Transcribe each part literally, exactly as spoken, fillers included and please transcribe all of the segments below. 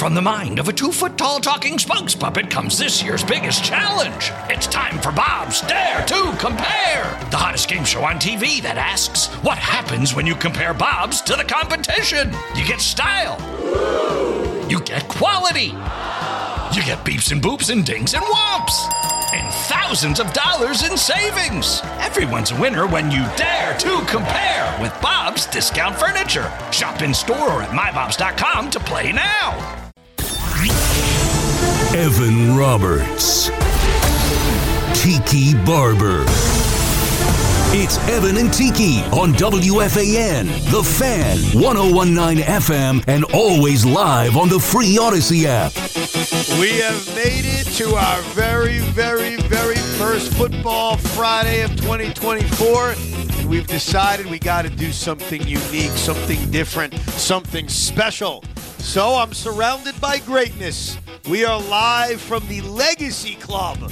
From the mind of a two-foot-tall talking spokes puppet comes this year's biggest challenge. It's time for Bob's Dare to Compare, the hottest game show on T V that asks, what happens when you compare Bobs to the competition? You get style. You get quality. You get beeps and boops and dings and whomps. And thousands of dollars in savings. Everyone's a winner when you dare to compare with Bob's Discount Furniture. Shop in store or at my bobs dot com to play now. Evan Roberts. Tiki Barber. It's Evan and Tiki on W F A N, The Fan, one oh one point nine F M, and always live on the free Odyssey app. We have made it to our very, very, very first Football Friday of twenty twenty-four. And we've decided we got to do something unique, something different, something special. So I'm surrounded by greatness. We are live from the Legacy Club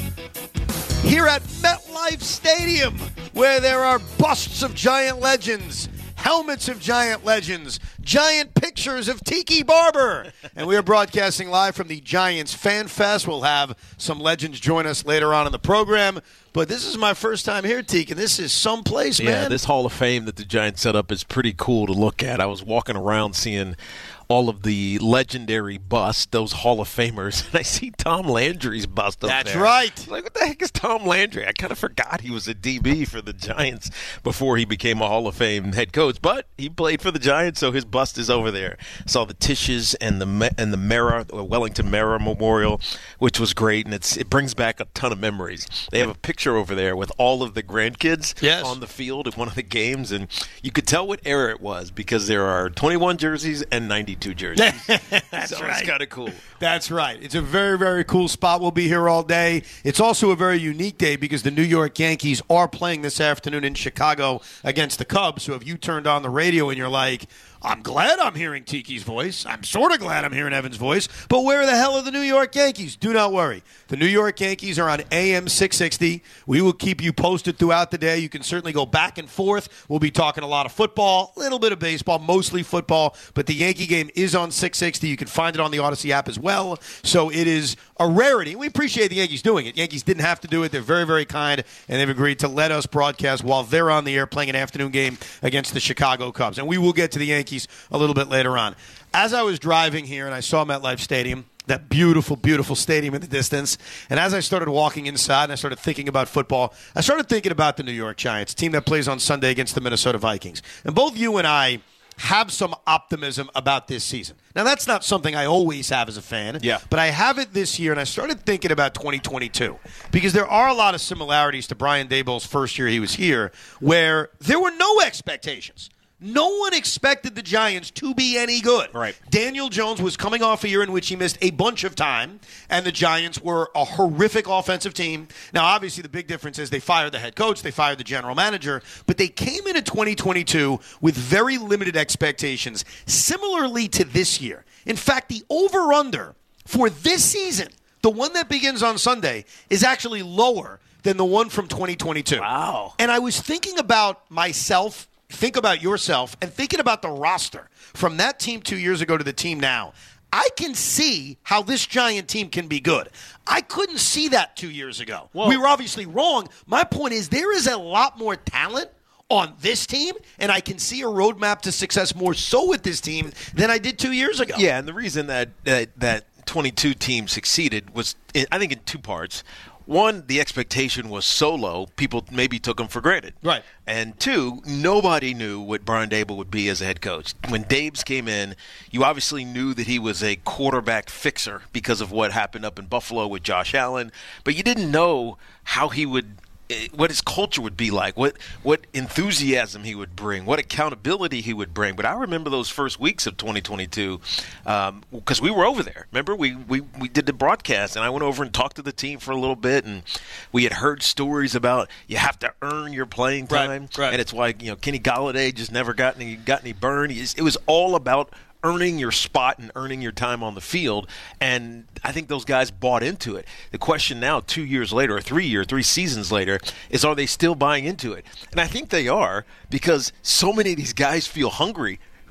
here at MetLife Stadium, where there are busts of giant legends, helmets of giant legends, giant pictures of Tiki Barber. And we are broadcasting live from the Giants Fan Fest. We'll have some legends join us later on in the program. But this is my first time here, Tiki, and this is someplace, man. Yeah, this Hall of Fame that the Giants set up is pretty cool to look at. I was walking around seeing all of the legendary busts, those Hall of Famers, and I see Tom Landry's bust up That's there. right. I was like, what the heck is Tom Landry? I kind of forgot he was a D B for the Giants before he became a Hall of Fame head coach, but he played for the Giants, so his bust is over there. Saw the Tisches and the and the Mara, Wellington Mara Memorial, which was great, and it's it brings back a ton of memories. They have a picture over there with all of the grandkids yes. on the field at one of the games, and you could tell what era it was because there are twenty-one jerseys and ninety-two jerseys. That's so right. It's kind of cool. That's right. It's a very, very cool spot. We'll be here all day. It's also a very unique day because the New York Yankees are playing this afternoon in Chicago against the Cubs. So if you turned on the radio and you're like, I'm glad I'm hearing Tiki's voice. I'm sort of glad I'm hearing Evan's voice. But where the hell are the New York Yankees? Do not worry. The New York Yankees are on A M six sixty. We will keep you posted throughout the day. You can certainly go back and forth. We'll be talking a lot of football, a little bit of baseball, mostly football. But the Yankee game is on six sixty. You can find it on the Odyssey app as well. So it is a rarity. We appreciate the Yankees doing it. Yankees didn't have to do it. They're very, very kind, and they've agreed to let us broadcast while they're on the air playing an afternoon game against the Chicago Cubs. And we will get to the Yankees a little bit later on. As I was driving here and I saw MetLife Stadium, that beautiful, beautiful stadium in the distance, and as I started walking inside and I started thinking about football, I started thinking about the New York Giants, team that plays on Sunday against the Minnesota Vikings. And both you and I have some optimism about this season. Now, that's not something I always have as a fan, yeah. but I have it this year, and I started thinking about twenty twenty-two because there are a lot of similarities to Brian Daboll's first year he was here where there were no expectations. No one expected the Giants to be any good. Right. Daniel Jones was coming off a year in which he missed a bunch of time, and the Giants were a horrific offensive team. Now, obviously, the big difference is they fired the head coach, they fired the general manager, but they came into twenty twenty-two with very limited expectations, similarly to this year. In fact, the over-under for this season, the one that begins on Sunday, is actually lower than the one from twenty twenty-two. Wow. And I was thinking about myself, think about yourself, and thinking about the roster from that team two years ago to the team now. I can see how this Giant team can be good. I couldn't see that two years ago. Whoa. We were obviously wrong. My point is there is a lot more talent on this team, and I can see a roadmap to success more so with this team than I did two years ago. Yeah, and the reason that that, that twenty-two team succeeded was, I think, in two parts. One, the expectation was so low, people maybe took him for granted. Right. And two, nobody knew what Brian Daboll would be as a head coach. When Dabes came in, you obviously knew that he was a quarterback fixer because of what happened up in Buffalo with Josh Allen, but you didn't know how he would what his culture would be like, what what enthusiasm he would bring, what accountability he would bring. But I remember those first weeks of twenty twenty-two because um, we were over there. Remember, we, we, we did the broadcast, and I went over and talked to the team for a little bit, and we had heard stories about you have to earn your playing time, right, right. and it's why you know Kenny Golladay just never got any got any burn. It was all about earning your spot and earning your time on the field, and I think those guys bought into it. The question now, two years later, or three years, three seasons later, is are they still buying into it? And I think they are, because so many of these guys feel hungry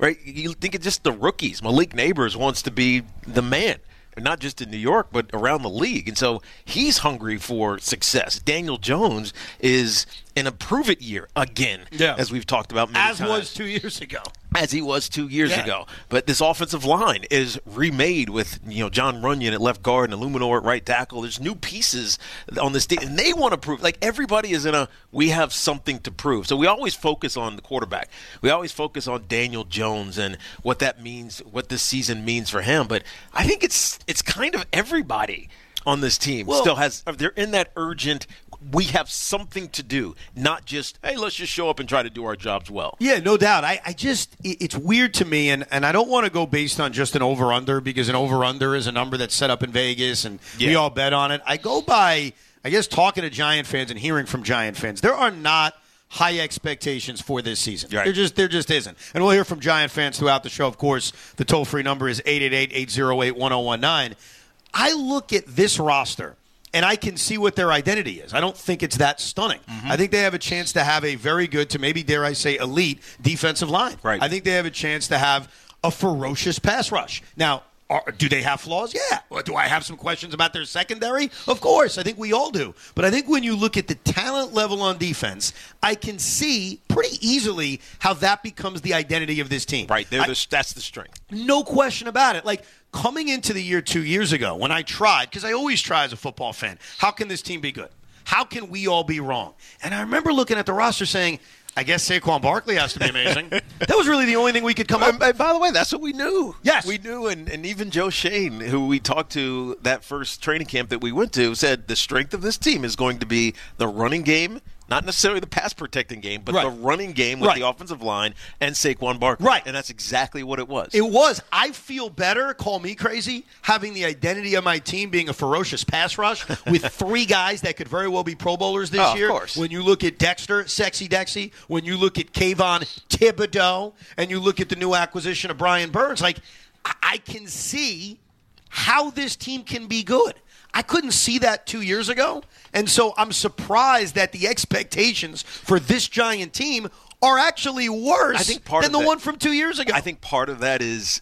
right? You think it's just the rookies. Malik Neighbors wants to be the man. Not just in New York, but around the league. And so he's hungry for success. Daniel Jones is in a prove-it year again, yeah. as we've talked about many As times. was two years ago. As he was two years yeah. ago. But this offensive line is remade with, you know, John Runyon at left guard and Illuminor at right tackle. There's new pieces on this team, and they want to prove. Like, everybody is in a, we have something to prove. So we always focus on the quarterback. We always focus on Daniel Jones and what that means, what this season means for him. But I think it's it's kind of everybody on this team well, still has, they're in that urgent, we have something to do, not just, hey, let's just show up and try to do our jobs well. Yeah, no doubt. I, I just, it's weird to me, and, and I don't want to go based on just an over-under, because an over-under is a number that's set up in Vegas, and yeah. we all bet on it. I go by, I guess, talking to Giant fans and hearing from Giant fans. There are not high expectations for this season. Right. There just there just isn't. And we'll hear from Giant fans throughout the show. Of course, the toll-free number is eight eight eight, eight oh eight, one oh one nine. I look at this roster, and I can see what their identity is. I don't think it's that stunning. Mm-hmm. I think they have a chance to have a very good, to maybe, dare I say, elite defensive line. Right. I think they have a chance to have a ferocious pass rush. Now, are, do they have flaws? Yeah. Well, do I have some questions about their secondary? Of course. I think we all do. But I think when you look at the talent level on defense, I can see pretty easily how that becomes the identity of this team. Right. They're I, the, that's the strength. No question about it. Like, coming into the year two years ago, when I tried, because I always try as a football fan, how can this team be good? How can we all be wrong? And I remember looking at the roster saying, I guess Saquon Barkley has to be amazing. That was really the only thing we could come up with. And by the way, that's what we knew. Yes. We knew, and, and even Joe Shane, who we talked to that first training camp that we went to, said the strength of this team is going to be the running game, not necessarily the pass-protecting game, but right. the running game with right. the offensive line and Saquon Barkley. Right. And that's exactly what it was. It was. I feel better, call me crazy, having the identity of my team being a ferocious pass rush with three guys that could very well be Pro Bowlers this oh, year. Of course. When you look at Dexter, Sexy Dexy, when you look at Kayvon Thibodeau, and you look at the new acquisition of Brian Burns, like, I can see how this team can be good. I couldn't see that two years ago, and so I'm surprised that the expectations for this Giant team are actually worse I think part than of the that, one from two years ago. I think part of that is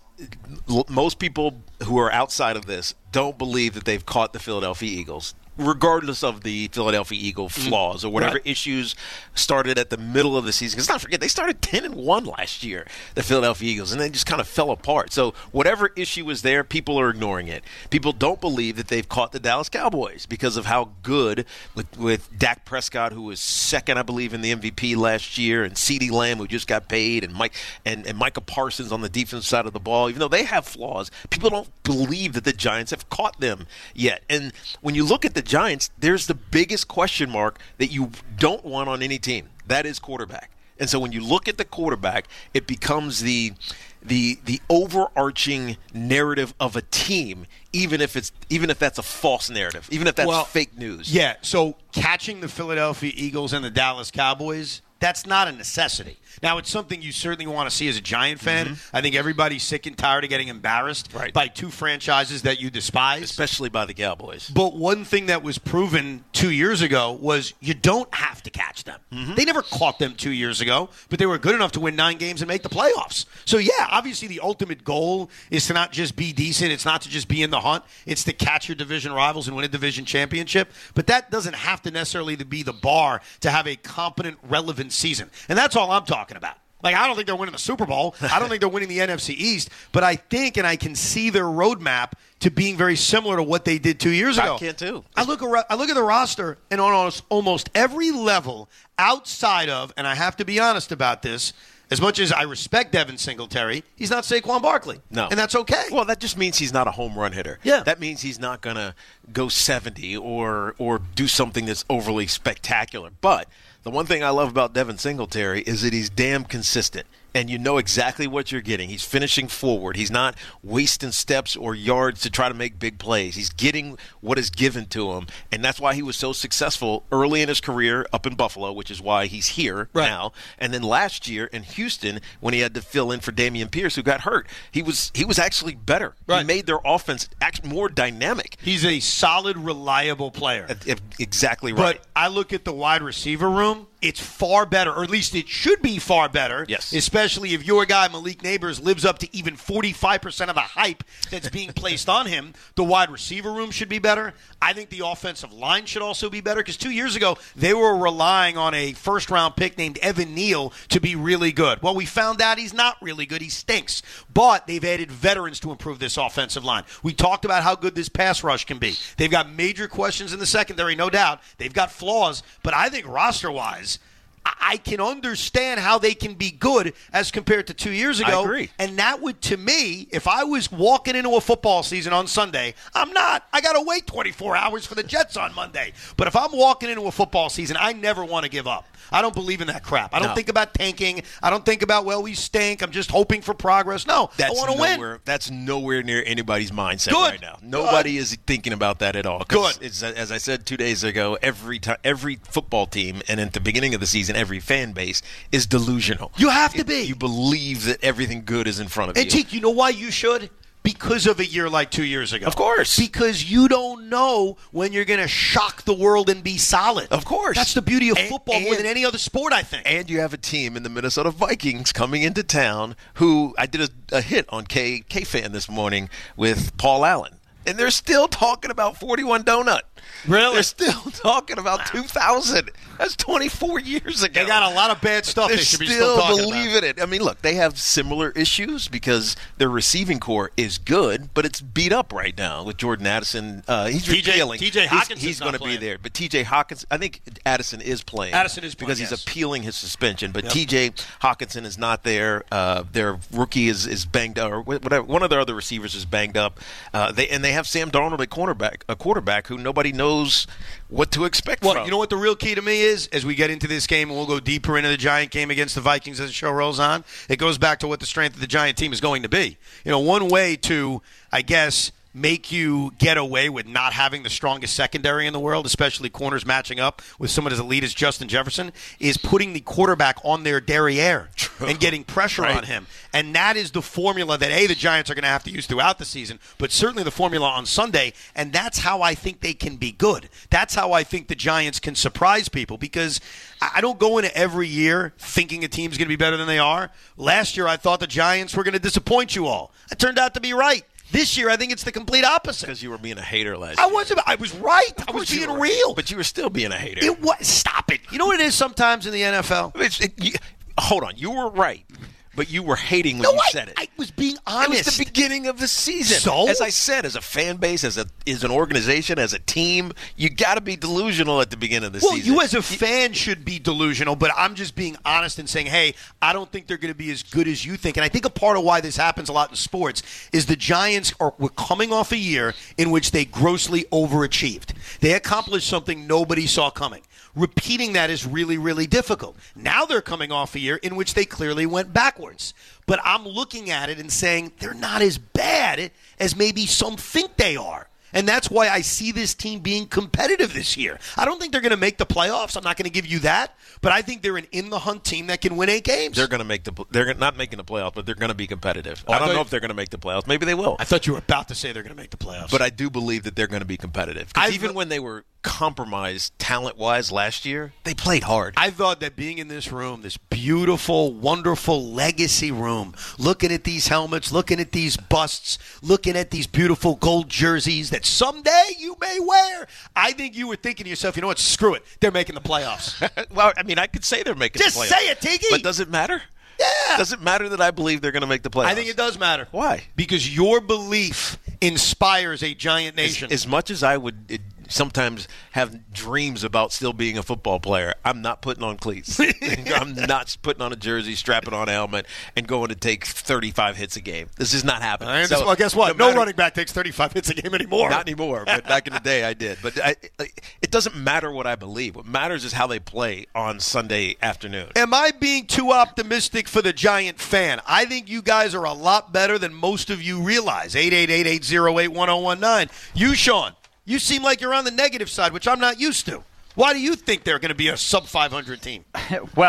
most people who are outside of this don't believe that they've caught the Philadelphia Eagles, regardless of the Philadelphia Eagle flaws or whatever right. issues started at the middle of the season. Because not forget, they started ten and one last year, the Philadelphia Eagles, and they just kind of fell apart. So whatever issue was there, people are ignoring it. People don't believe that they've caught the Dallas Cowboys because of how good with, with Dak Prescott, who was second, I believe, in the M V P last year, and CeeDee Lamb, who just got paid, and Mike and, and Micah Parsons on the defensive side of the ball. Even though they have flaws, people don't believe that the Giants have caught them yet. And when you look at the Giants, there's the biggest question mark that you don't want on any team. That is quarterback. And so when you look at the quarterback, it becomes the the the overarching narrative of a team, even if it's even if that's a false narrative, even if that's well, fake news. Yeah, so catching the Philadelphia Eagles and the Dallas Cowboys, that's not a necessity. Now, it's something you certainly want to see as a Giant fan. Mm-hmm. I think everybody's sick and tired of getting embarrassed right. by two franchises that you despise. Especially by the Cowboys. But one thing that was proven two years ago was you don't have to catch them. Mm-hmm. They never caught them two years ago, but they were good enough to win nine games and make the playoffs. So, yeah, obviously the ultimate goal is to not just be decent. It's not to just be in the hunt. It's to catch your division rivals and win a division championship. But that doesn't have to necessarily be the bar to have a competent, relevant season. And that's all I'm talking about. Like, I don't think they're winning the Super Bowl. I don't think they're winning the N F C East. But I think and I can see their roadmap to being very similar to what they did two years ago. I can too. I look, ar- I look at the roster, and on almost, almost every level outside of, and I have to be honest about this, as much as I respect Devin Singletary, he's not Saquon Barkley. No. And that's okay. Well, that just means he's not a home run hitter. Yeah. That means he's not going to go seventy or or do something that's overly spectacular. But the one thing I love about Devin Singletary is that he's damn consistent. And you know exactly what you're getting. He's finishing forward. He's not wasting steps or yards to try to make big plays. He's getting what is given to him. And that's why he was so successful early in his career up in Buffalo, which is why he's here right. now. And then last year in Houston, when he had to fill in for Dameon Pierce, who got hurt, he was he was actually better. Right. He made their offense act more dynamic. He's a solid, reliable player. Exactly right. But I look at the wide receiver room, it's far better, or at least it should be far better. Yes. Especially if your guy, Malik Neighbors, lives up to even forty-five percent of the hype that's being placed on him. The wide receiver room should be better. I think the offensive line should also be better because two years ago, they were relying on a first-round pick named Evan Neal to be really good. Well, we found out he's not really good. He stinks. But they've added veterans to improve this offensive line. We talked about how good this pass rush can be. They've got major questions in the secondary, no doubt. They've got flaws. But I think roster-wise, I can understand how they can be good as compared to two years ago. I agree. And that would, to me, if I was walking into a football season on Sunday, I'm not. I got to wait twenty-four hours for the Jets on Monday. But if I'm walking into a football season, I never want to give up. I don't believe in that crap. I don't no. think about tanking. I don't think about, well, we stink. I'm just hoping for progress. No, that's I want to win. That's nowhere near anybody's mindset Good. right now. Nobody Good. is thinking about that at all. Good. It's, as I said two days ago, every time, every football team, and at the beginning of the season, every fan base is delusional. You have to be. You believe that everything good is in front of And you. Teak, you know why you should? Because of a year like two years ago. Of course. Because you don't know when you're going to shock the world and be solid. Of course. That's the beauty of And- football more and- than any other sport, I think. And you have a team in the Minnesota Vikings coming into town who I did a, a hit on K K-Fan this morning with Paul Allen. And they're still talking about forty-one Donut. Really? They're still talking about two thousand. That's twenty-four years ago. They got a lot of bad stuff They're they should be still, still talking believing about. it. I mean, look, they have similar issues because their receiving core is good, but it's beat up right now with Jordan Addison. Uh, he's T J repealing. T J He's, Hawkinson's he's going to not be playing. there, but T J Hawkins, I think Addison is playing. Addison is playing, because yes. he's appealing his suspension. But Yep. T J Hawkinson is not there. Uh, their rookie is, is banged up, or whatever. One of their other receivers is banged up. Uh, they and they have Sam Darnold at cornerback, a quarterback who nobody knows what to expect Well, from. you know what the real key to me is? As we get into this game, and we'll go deeper into the Giant game against the Vikings as the show rolls on, it goes back to what the strength of the Giant team is going to be. You know, one way to, I guess, make you get away with not having the strongest secondary in the world, especially corners matching up with someone as elite as Justin Jefferson, is putting the quarterback on their derriere and getting pressure Right. on him. And that is the formula that, A, the Giants are going to have to use throughout the season, but certainly the formula on Sunday, and that's how I think they can be good. That's how I think the Giants can surprise people, because I don't go into every year thinking a team's going to be better than they are. Last year, I thought the Giants were going to disappoint you all. It turned out to be right. This year, I think it's the complete opposite. because you were being a hater last I year. wasn't. I was right. I was Of course you being were. real. But you were still being a hater. It was. Stop it. You know what it is sometimes in the N F L? It's, it, you, hold on. You were right, but you were hating when No, you I, said it. I was being It honest. was the beginning of the season. So? As I said, as a fan base, as a as an organization, as a team, you got to be delusional at the beginning of the Well, season. you as a fan should be delusional, but I'm just being honest and saying, hey, I don't think they're going to be as good as you think. And I think a part of why this happens a lot in sports is the Giants are were coming off a year in which they grossly overachieved. They accomplished something nobody saw coming. Repeating that is really, really difficult. Now they're coming off a year in which they clearly went backwards. But I'm looking at it and saying they're not as bad as maybe some think they are. And that's why I see this team being competitive this year. I don't think they're going to make the playoffs. I'm not going to give you that. But I think they're an in-the-hunt team that can win eight games. They're going to make the. They're not making the playoffs, but they're going to be competitive. Oh, I I don't thought- know if they're going to make the playoffs. Maybe they will. I thought you were about to say they're going to make the playoffs. But I do believe that they're going to be competitive. 'Cause I've- even when they were compromised talent-wise last year, they played hard. I thought that being in this room, this beautiful, wonderful legacy room, looking at these helmets, looking at these busts, looking at these beautiful gold jerseys that someday you may wear, I think you were thinking to yourself, you know what, screw it. They're making the playoffs. Well, I mean, I could say they're making Just the playoffs. say it, Tiki. But does it matter? Yeah. Does it matter that I believe they're going to make the playoffs? I think it does matter. Why? Because your belief inspires a giant nation. As, as much as I would it, sometimes have dreams about still being a football player, I'm not putting on cleats. I'm not putting on a jersey, strapping on a helmet, and going to take thirty-five hits a game. This is not happening. I So, well, guess what? no No, matter- running back takes thirty-five hits a game anymore. Not anymore, but back in the day I did. But I, it doesn't matter what I believe. What matters is how they play on Sunday afternoon. Am I being too optimistic for the Giant fan? I think you guys are a lot better than most of you realize. eight eight eight, eight oh eight, one oh one nine. You, Sean, you seem like you're on the negative side, which I'm not used to. Why do you think they're going to be a sub five hundred team? Well,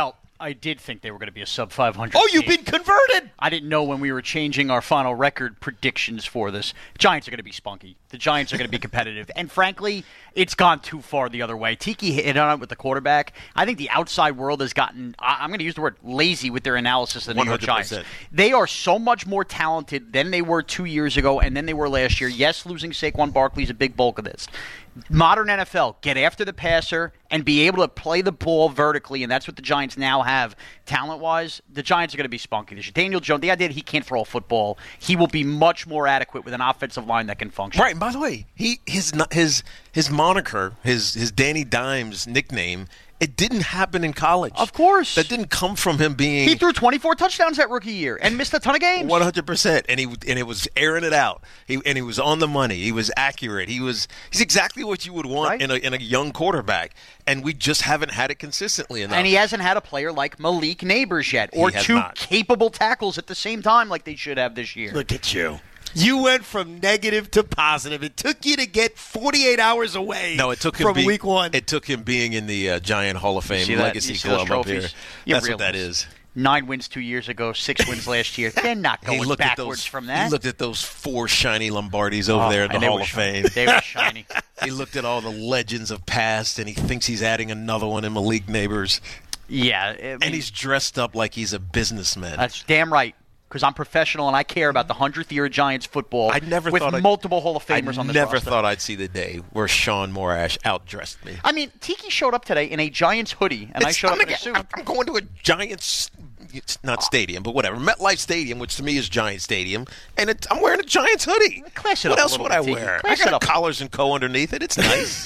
I did think they were going to be a sub five hundred Oh, you've team. been converted. I didn't know when we were changing our final record predictions for this. Giants are going to be spunky. The Giants are going to be competitive. And frankly, it's gone too far the other way. Tiki hit on it with the quarterback. I think the outside world has gotten, I'm going to use the word lazy with their analysis of the New York Giants. They are so much more talented than they were two years ago and than they were last year. Yes, losing Saquon Barkley is a big bulk of this. Modern N F L, get after the passer and be able to play the ball vertically, and that's what the Giants now have talent-wise. The Giants are going to be spunky this year. Daniel Jones, the idea that he can't throw a football, he will be much more adequate with an offensive line that can function. Right, and by the way, he his his his moniker, his his Danny Dimes nickname, it didn't happen in college. Of course. That didn't come from him being... He threw twenty-four touchdowns that rookie year and missed a ton of games. one hundred percent. And he and it was airing it out. He and he was on the money. He was accurate. He was he's exactly what you would want Right. in a in a young quarterback. And we just haven't had it consistently enough. And he hasn't had a player like Malik Neighbors yet, or He has two not. capable tackles at the same time like they should have this year. Look at you. You went from negative to positive. It took you to get forty-eight hours away No, it took him from being, week one. It took him being in the uh, Giant Hall of Fame see that? Legacy You see those Club up here. trophies? You That's what that realize. is. Nine wins two years ago, six wins last year. They're not He going looked backwards at those, from that. He looked at those four shiny Lombardis over Oh, there in the and they Hall were of shiny. Fame. They were shiny. He looked at all the legends of past, and he thinks he's adding another one in Malik Neighbors. Yeah. I mean, And he's dressed up like he's a businessman. that's damn right. Because I'm professional and I care about the hundredth year of Giants football. I never with thought I'd- multiple Hall of Famers I on this never roster. thought I'd see the day where Sean Morash outdressed me. I mean, Tiki showed up today in a Giants hoodie, and I It's- showed I'm up in a gonna- suit. I'm- I'm going to a Giants, it's not stadium, but whatever, MetLife Stadium, which to me is Giant Stadium, and it, I'm wearing a Giants hoodie. Class it what up a else little would bit, I Tiki. wear? Class I it got up. collars and co underneath it. It's nice.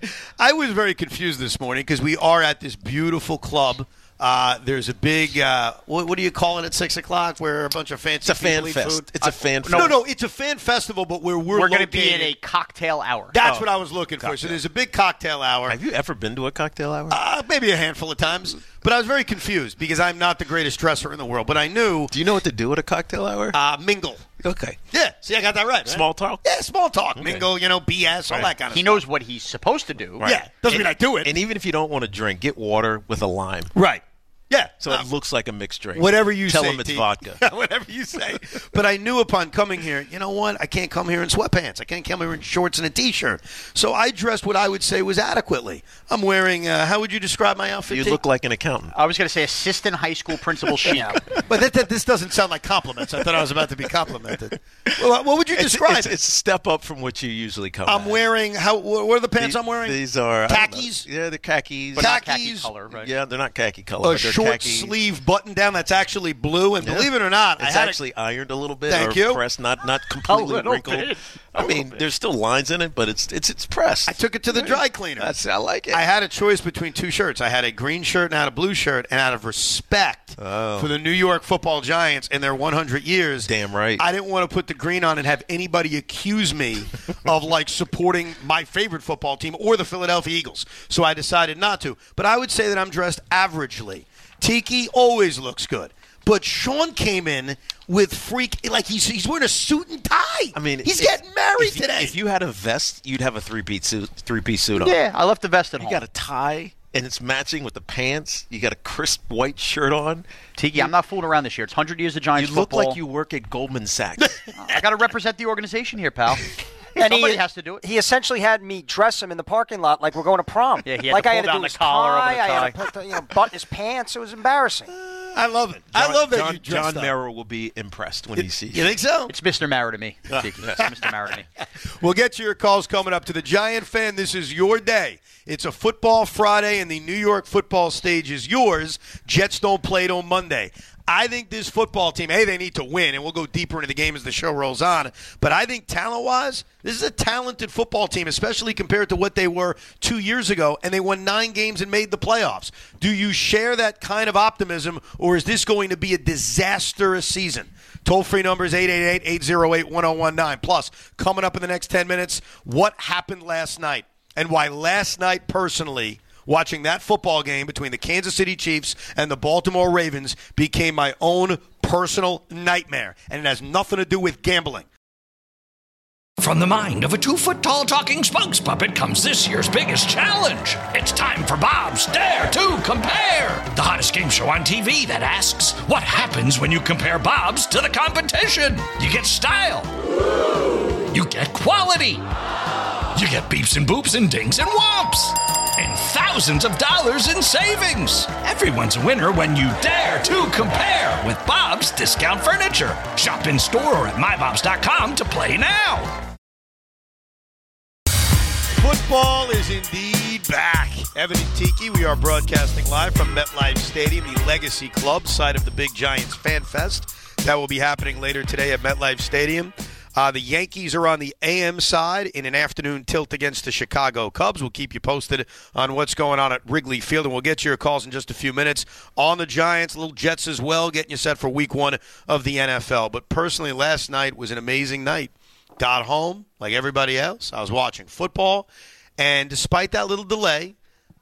I was very confused this morning because we are at this beautiful club. Uh, there's a big, uh, what, what do you call it at six o'clock where a bunch of fancy It's a fan people eat fest. food? It's a fan No, fest. no, it's a fan festival, but where we're, We're going to be located- in a cocktail hour. That's Oh. what I was looking for. So there's a big cocktail hour. Have you ever been to a cocktail hour? Uh, maybe a handful of times. But I was very confused because I'm not the greatest dresser in the world. But I knew Do you know what to do at a cocktail hour? uh, mingle. okay. Yeah, see, I got that right. right? Small talk? Yeah, small talk. Mingle, you know, B S, all Right. that kind of He stuff. knows what he's supposed to do. Yeah, doesn't mean I do it. And even if you don't want to drink, get water with a lime. Right. Yeah. So Uh, it looks like a mixed drink. Whatever you Tell say. them it's T. vodka. Whatever you say. But I knew upon coming here, you know what? I can't come here in sweatpants. I can't come here in shorts and a T-shirt. So I dressed what I would say was adequately. I'm wearing, uh, how would you describe my outfit, You T? look like an accountant. I was going to say assistant high school principal chic. But that, that, this doesn't sound like compliments. I thought I was about to be complimented. Well, what would you It's, describe it's, it? it's a step up from what you usually come I'm at. wearing, how? what are the pants These- I'm wearing? These are I don't know. Khakis? Yeah, they're khakis. But not khaki Khakis. color, right? Yeah, they're not khaki color. A but they're short khaki. sleeve button down that's actually blue. And Yeah. believe it or not, I It's had a- actually ironed a little bit. Thank or you. Pressed, not not completely little wrinkled. bit. I mean, there's still lines in it, but it's it's it's pressed. I took it to the dry cleaner. That's I like it. I had a choice between two shirts. I had a green shirt and I had a blue shirt, and out of respect Oh. for the New York Football Giants and their one hundred years, Damn right. I didn't want to put the green on and have anybody accuse me of like supporting my favorite football team or the Philadelphia Eagles. So I decided not to. But I would say that I'm dressed averagely. Tiki always looks good. But Sean came in with freak, like he's he's wearing a suit and tie. I mean, he's if- getting married if you, today. If you had a vest, you'd have a three piece suit. Three piece suit on. Yeah, I left the vest at You home. got a tie, and it's matching with the pants. You got a crisp white shirt on. Tiki, I'm not fooling around this year. It's one hundred years of You Giants look football. like you work at Goldman Sachs. I got to represent the organization here, pal. And Somebody he, has to do it. He essentially had me dress him in the parking lot like we're going to prom. Yeah, he had like to I pull had to down do the his collar over tie. the I had tie. to put the, you know, button his pants. It was embarrassing. I love it. I love that John, you dressed John up. Merrill will be impressed when he sees You think so? It's Mister Mara to me, Tiki. It's Mister Mara to me. We'll get to your calls coming up. To the Giant fan, this is your day. It's a football Friday, and the New York football stage is yours. Jets don't play till Monday. I think this football team, hey, they need to win, and we'll go deeper into the game as the show rolls on. But I think talent-wise, this is a talented football team, especially compared to what they were two years ago, and they won nine games and made the playoffs. Do you share that kind of optimism, or is this going to be a disastrous season? Toll-free number is eight eight eight, eight oh eight, one oh one nine. Plus, coming up in the next ten minutes, what happened last night and why last night personally – watching that football game between the Kansas City Chiefs and the Baltimore Ravens became my own personal nightmare, and it has nothing to do with gambling. From the mind of a two-foot-tall talking spokes puppet comes this year's biggest challenge. It's time for Bob's Dare to Compare, the hottest game show on T V that asks, what happens when you compare Bob's to the competition? You get style. You get quality. You get beeps and boops and dings and whomps. And thousands of dollars in savings. Everyone's a winner when you dare to compare with Bob's Discount Furniture. Shop in store or at my bobs dot com to play now. Football is indeed back. Evan and Tiki, we are broadcasting live from MetLife Stadium, the Legacy Club, site of the Big Giants Fan Fest. That will be happening later today at MetLife Stadium. Uh, the Yankees are on the A M side in an afternoon tilt against the Chicago Cubs. We'll keep you posted on what's going on at Wrigley Field, and we'll get your calls in just a few minutes on the Giants, little Jets as well, getting you set for week one of the N F L. But personally, last night was an amazing night. Got home, like everybody else. I was watching football, and despite that little delay,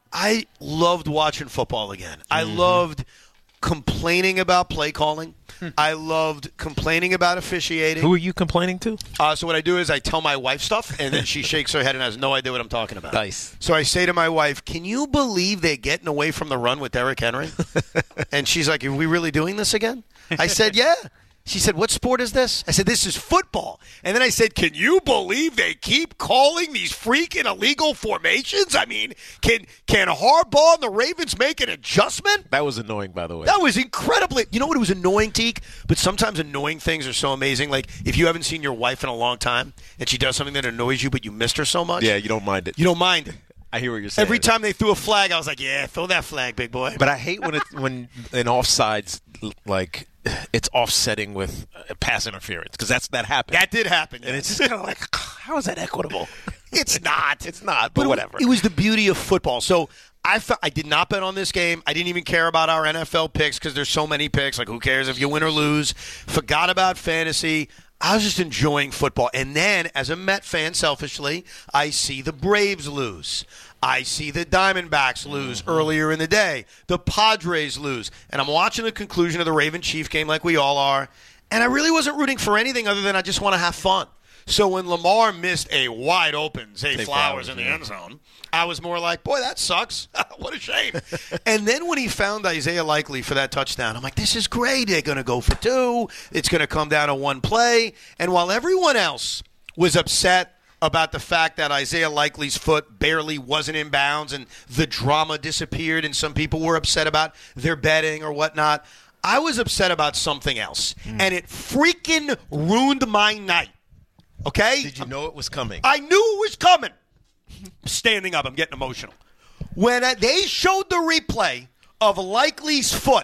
I loved watching football again. I mm-hmm. loved complaining about play calling. I loved complaining about officiating. Who are you complaining to? Uh, so what I do is I tell my wife stuff, and then she shakes her head and has no idea what I'm talking about. Nice. So I say to my wife, can you believe they're getting away from the run with Derrick Henry? And she's like, are we really doing this again? I said, yeah. She said, what sport is this? I said, this is football. And then I said, can you believe they keep calling these freaking illegal formations? I mean, can can Harbaugh and the Ravens make an adjustment? That was annoying, by the way. That was incredibly. You know what? It was annoying, Teak, but sometimes annoying things are so amazing. Like if you haven't seen your wife in a long time and she does something that annoys you, but you missed her so much. Yeah, you don't mind it. You don't mind it. I hear what you're saying. Every time they threw a flag, I was like, yeah, throw that flag, big boy. But I hate when it when an offsides, like, it's offsetting with pass interference, because that's that happened. That did happen. And it's just kind of like, how is that equitable? It's not. It's not, but, but whatever. It, it was the beauty of football. So I, fe- I did not bet on this game. I didn't even care about our N F L picks because there's so many picks. Like, who cares if you win or lose? Forgot about fantasy. I was just enjoying football. And then, as a Met fan, selfishly, I see the Braves lose. I see the Diamondbacks lose mm-hmm. earlier in the day. The Padres lose. And I'm watching the conclusion of the Raven-Chief game like we all are. And I really wasn't rooting for anything other than I just want to have fun. So when Lamar missed a wide open Zay, Zay Flowers, Flowers in the yeah. end zone, I was more like, boy, that sucks. What a shame. And then when he found Isaiah Likely for that touchdown, I'm like, this is great. They're going to go for two. It's going to come down to one play. And while everyone else was upset about the fact that Isaiah Likely's foot barely wasn't in bounds and the drama disappeared and some people were upset about their betting or whatnot, I was upset about something else. Mm. And it freaking ruined my night. Okay? Did you know it was coming? I knew it was coming. Standing up, I'm getting emotional. When uh, they showed the replay of Likely's foot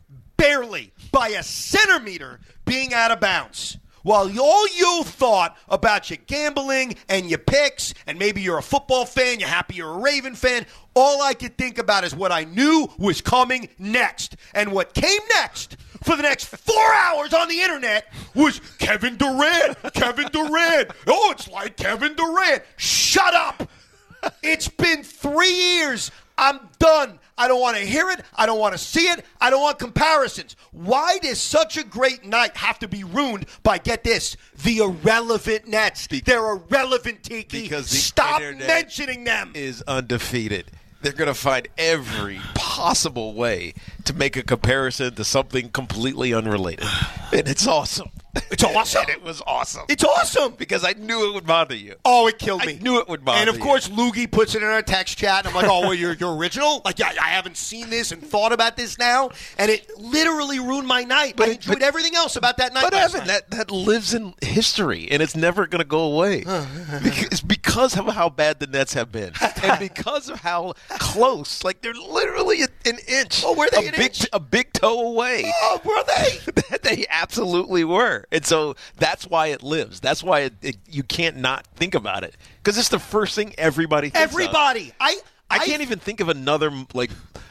barely by a centimeter being out of bounds, while all you thought about your gambling and your picks, and maybe you're a football fan, you're happy you're a Raven fan, all I could think about is what I knew was coming next. And what came next for the next four hours on the internet was Kevin Durant. Kevin Durant. Oh, it's like Kevin Durant. Shut up. It's been three years. I'm done. I don't want to hear it. I don't want to see it. I don't want comparisons. Why does such a great night have to be ruined by, get this, the irrelevant Nets? They're irrelevant, Tiki. Because the Stop internet mentioning them. Is undefeated. They're going to find every possible way to make a comparison to something completely unrelated. And it's awesome. It's awesome. And it was awesome. It's awesome. Because I knew it would bother you. Oh, it killed me. I knew it would bother you. And, of course, Loogie puts it in our text chat. And I'm like, oh, well, you're, you're original? Like, I, I haven't seen this and thought about this now. And it literally ruined my night. But I enjoyed but, everything else about that night. But, last Evan, night. that, that lives in history. And it's never going to go away. It's because of how bad the Nets have been. And because of how close. Like, they're literally an inch. Oh, were they a an big, inch? A big toe away. Oh, were they? They absolutely were. And so that's why it lives. That's why it, it, you can't not think about it. Because it's the first thing everybody thinks Everybody. of. I, I I can't even think of another, like,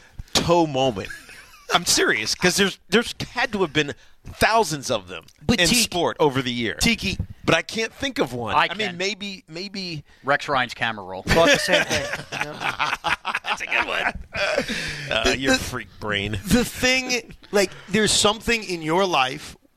toe moment. I'm serious. Because there's there's had to have been thousands of them but in Tiki, sport over the year. Tiki. But I can't think of one. I, I mean, maybe maybe Rex Ryan's camera roll. Thought the same thing. That's a good one. Uh, the, your the, freak brain. The thing, like, there's something in your life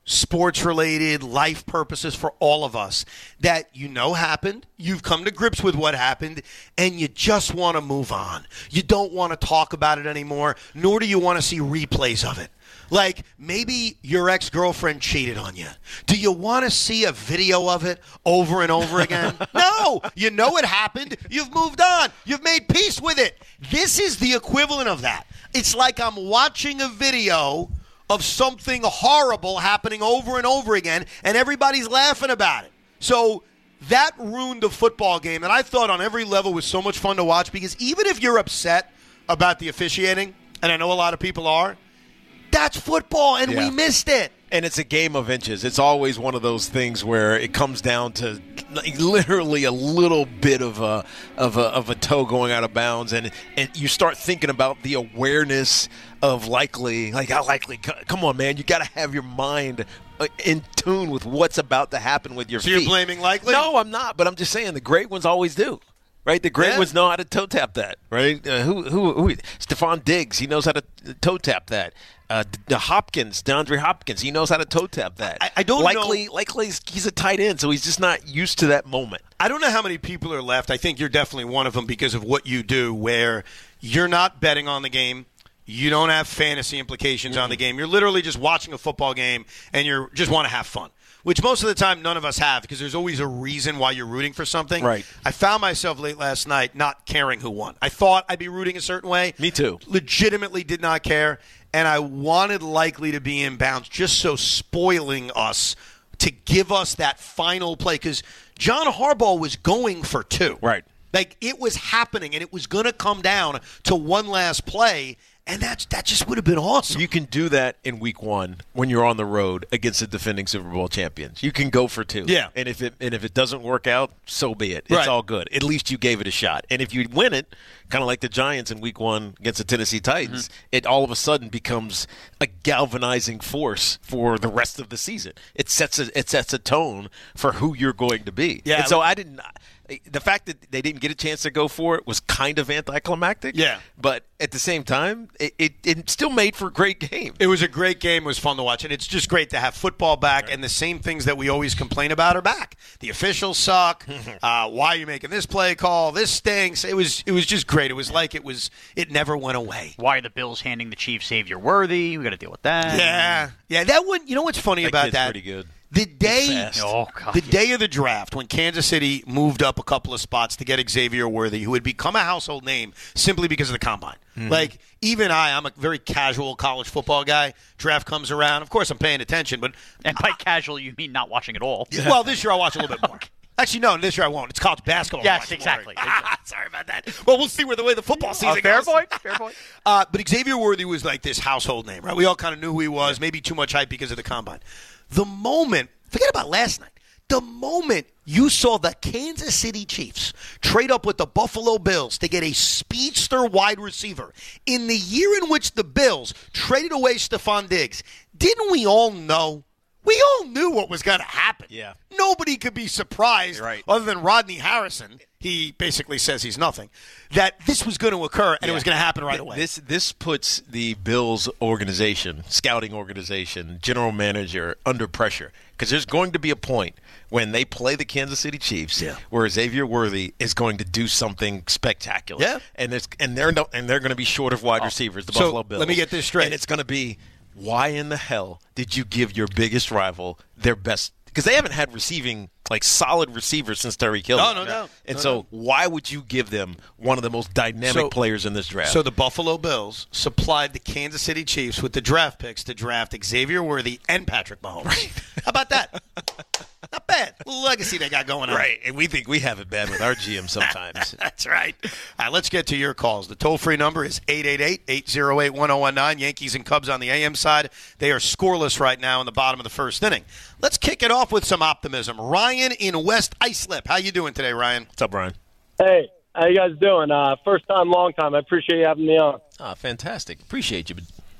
sports-related, life purposes for all of us that you know happened, you've come to grips with what happened, and you just want to move on. You don't want to talk about it anymore, nor do you want to see replays of it. Like, maybe your ex-girlfriend cheated on you. Do you want to see a video of it over and over again? No! You know it happened. You've moved on. You've made peace with it. This is the equivalent of that. It's like I'm watching a video of something horrible happening over and over again, and everybody's laughing about it. So that ruined the football game that I thought on every level was so much fun to watch, because even if you're upset about the officiating, and I know a lot of people are, that's football, and Yeah. we missed it. And it's a game of inches. It's always one of those things where it comes down to like literally a little bit of a of a of a toe going out of bounds, and and you start thinking about the awareness of likely, like how likely. Come on, man, you got to have your mind in tune with what's about to happen with your So feet. you're blaming likely? No, I'm not. But I'm just saying the great ones always do. Right, the great Yeah. ones know how to toe tap that. Right, uh, who, who, who? Stephon Diggs, he knows how to toe tap that. Uh, the Hopkins, DeAndre Hopkins, he knows how to toe tap that. I- I don't likely, know- Likely, he's, he's a tight end, so he's just not used to that moment. I don't know how many people are left. I think you're definitely one of them because of what you do, where you're not betting on the game. You don't have fantasy implications mm-hmm. on the game. You're literally just watching a football game, and you just want to have fun, which most of the time none of us have, because there's always a reason why you're rooting for something. Right. I found myself late last night not caring who won. I thought I'd be rooting a certain way. Me too. Legitimately did not care, and I wanted likely to be in bounds, just so spoiling us to give us that final play, because John Harbaugh was going for two. Right. Like, it was happening, and it was going to come down to one last play, and that's, that just would have been awesome. You can do that in week one when you're on the road against the defending Super Bowl champions. You can go for two. Yeah. And if it and if it doesn't work out, so be it. It's Right. all good. At least you gave it a shot. And if you win it, kind of like the Giants in week one against the Tennessee Titans, mm-hmm. it all of a sudden becomes a galvanizing force for the rest of the season. It sets a, it sets a tone for who you're going to be. Yeah. And so I didn't – the fact that they didn't get a chance to go for it was kind of anticlimactic. Yeah. But at the same time, it, it, it still made for a great game. It was a great game. It was fun to watch. And it's just great to have football back, right. And the same things that we always complain about are back. The officials suck. uh, why are you making this play call? This stinks. It was it was just great. It was like it was it never went away. Why are the Bills handing the Chiefs Xavier Worthy? We got to deal with that. Yeah. Yeah, that one, you know what's funny that about kid's that? pretty good. The day, oh, God, the yeah. day of the draft, when Kansas City moved up a couple of spots to get Xavier Worthy, who had become a household name simply because of the combine. Mm-hmm. Like, even I, I'm a very casual college football guy. Draft comes around. Of course, I'm paying attention, but and by casual, you mean not watching at all. Well, this year I'll watch a little bit more. Actually, no, this year I won't. It's college basketball. Yes, exactly. Ah, sorry about that. Well, we'll see where the way the football season uh, fair goes. Point, fair point. Uh, but Xavier Worthy was like this household name, right? We all kind of knew who he was. Maybe too much hype because of the combine. The moment, forget about last night. The moment you saw the Kansas City Chiefs trade up with the Buffalo Bills to get a speedster wide receiver in the year in which the Bills traded away Stephon Diggs, didn't we all know? We all knew what was going to happen. Yeah. Nobody could be surprised, right. other than Rodney Harrison. He basically says he's nothing. That this was going to occur, and yeah. it was going to happen right away. This this puts the Bills organization, scouting organization, general manager under pressure, because there's going to be a point when they play the Kansas City Chiefs yeah. where Xavier Worthy is going to do something spectacular. Yeah. And it's and they're no, and they're going to be short of wide oh. receivers. The so Buffalo Bills. Let me get this straight. And it's going to be, why in the hell did you give your biggest rival their best? Because they haven't had receiving, like, solid receivers since Tyreek Hill. No, no, no. And no, so no. why would you give them one of the most dynamic so, players in this draft? So the Buffalo Bills supplied the Kansas City Chiefs with the draft picks to draft Xavier Worthy and Patrick Mahomes. Right. How about that? Not bad. Little legacy they got going on. Right, and we think we have it bad with our G M sometimes. That's right. All right, let's get to your calls. The toll-free number is eight eight eight, eight oh eight, one oh one nine. Yankees and Cubs on the A M side. They are scoreless right now in the bottom of the first inning. Let's kick it off with some optimism. Ryan in West Islip. How you doing today, Ryan? What's up, Ryan? Hey, how you guys doing? Uh, first time, long time. I appreciate you having me on. Oh, fantastic. Appreciate you.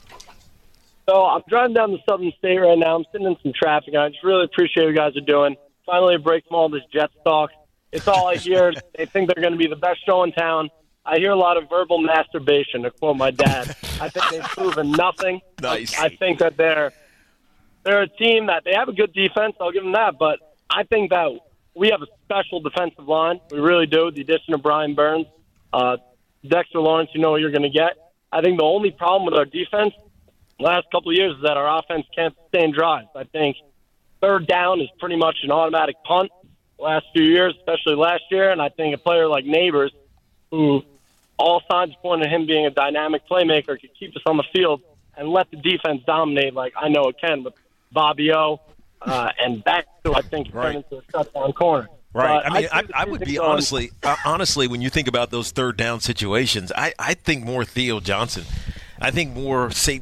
So I'm driving down the Southern State right now. I'm sitting in some traffic, and I just really appreciate what you guys are doing. Finally, a break from all this Jets talk. It's all I hear. They think they're going to be the best show in town. I hear a lot of verbal masturbation, to quote my dad. I think they've proven nothing. Nice. I think that they're they're a team that they have a good defense. I'll give them that. But I think that we have a special defensive line. We really do. The addition of Brian Burns, uh, Dexter Lawrence, you know what you're going to get. I think the only problem with our defense the last couple of years is that our offense can't sustain drives. I think third down is pretty much an automatic punt the last few years, especially last year. And I think a player like Neighbors, who all signs point to him being a dynamic playmaker, could keep us on the field and let the defense dominate like I know it can with Bobby O. Uh, and that, I think, Right. turned into a shutdown corner. Right. But I mean, I, think I the would be season's on- honestly, uh, honestly, when you think about those third down situations, I, I think more Theo Johnson. I think more safe,